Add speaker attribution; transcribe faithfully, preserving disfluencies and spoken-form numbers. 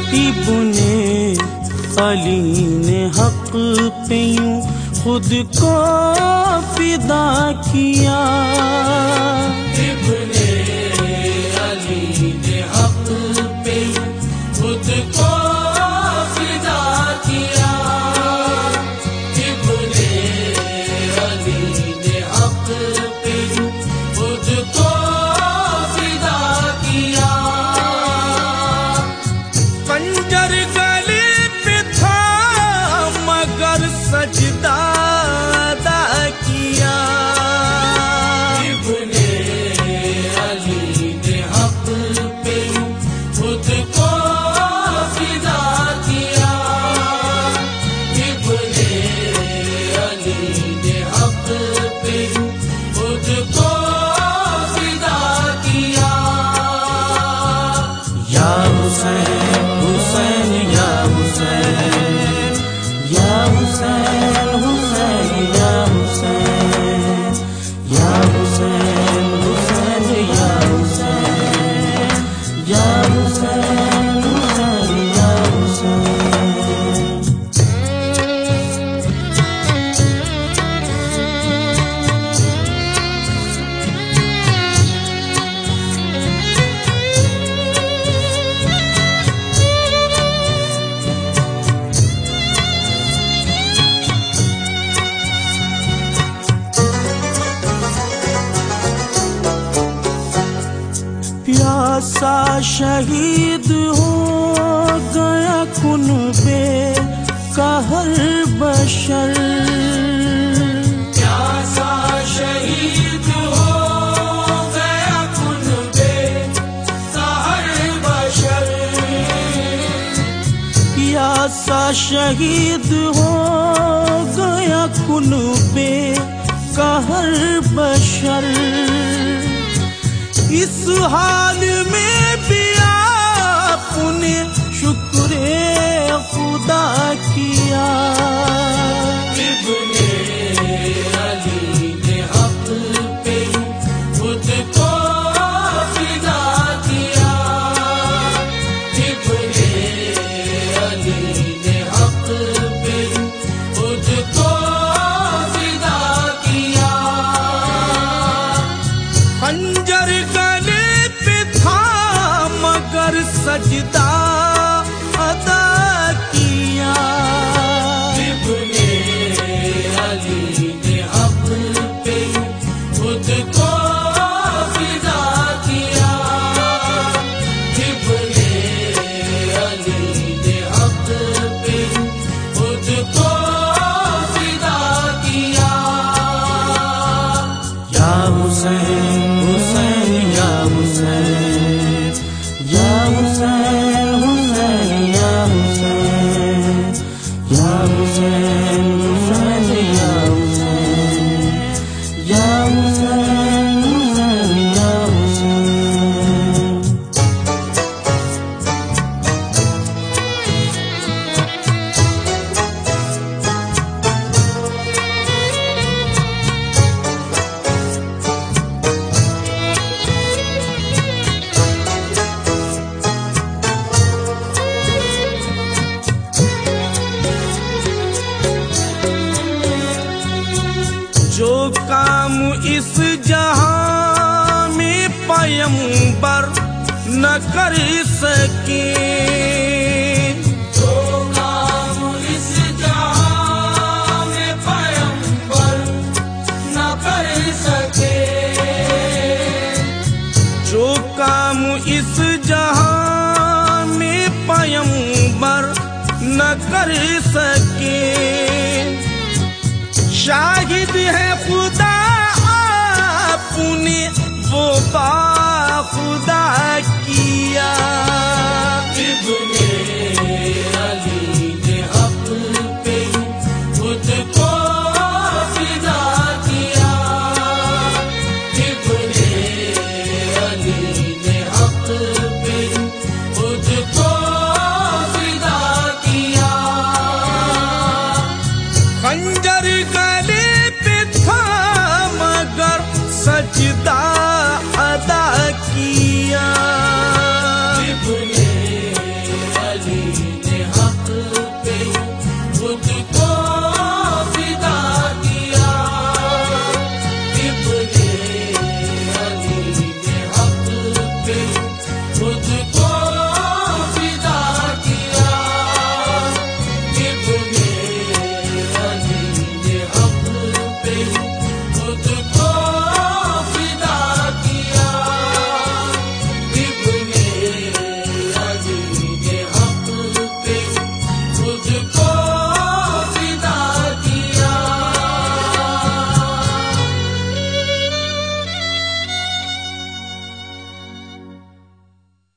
Speaker 1: इब्ने अली ने हक पे यूं खुद को फिदा किया।
Speaker 2: इब्ने अली ने हक पे यूं खुद को फिदा किया। इब्ने अली ने हक पे यूं खुद को फिदा किया।
Speaker 1: खंजर गले पे था मगर सजदा अदा किया।
Speaker 2: इब्ने अली ने हक पे यूं खुद को फिदा किया। इब्ने अली ने हक पे यूं खुद को फिदा किया।
Speaker 1: या हुसैन हुसैन या हुसैन या हुसैन हुसैन या हुसैन या हुसैन हुसैन या हुसैन या हुसैन हुसैन या हुसैन। प्यासा शहीद हो गया कुनबे का हर बशर।
Speaker 2: प्यासा शहीद हो गया कुनबे का हर बशर।
Speaker 1: प्यासा शहीद हो गया कुनबे का हर बशर। इस हाल में भी आपने शुक्र खुदा किया।
Speaker 2: इब्ने अली ने हक पे यूं खुद को फिदा किया। इब्ने अली ने हक पे यूं खुद को फिदा किया।
Speaker 1: खंजर गले पे था मगर सजदा अदा किया।
Speaker 2: इब्ने अली ने हक पे यूं खुद को फिदा किया। इब्ने अली ने हक पे यूं खुद को फिदा किया।
Speaker 1: या हुसैन हुसैन या हुसैन या हुसैन हुसैन या हुसैन या हुसैन हुसैन या हुसैन या हुसैन हुसैन या हुसैन। जो काम इस जहां में पैगंबर न कर सके।
Speaker 2: जो काम इस जहां में पैगंबर न कर सके।
Speaker 1: जो काम इस जहां में पैगंबर न कर सके। शाहिद है खुदा आपने वो बा खुदा किया।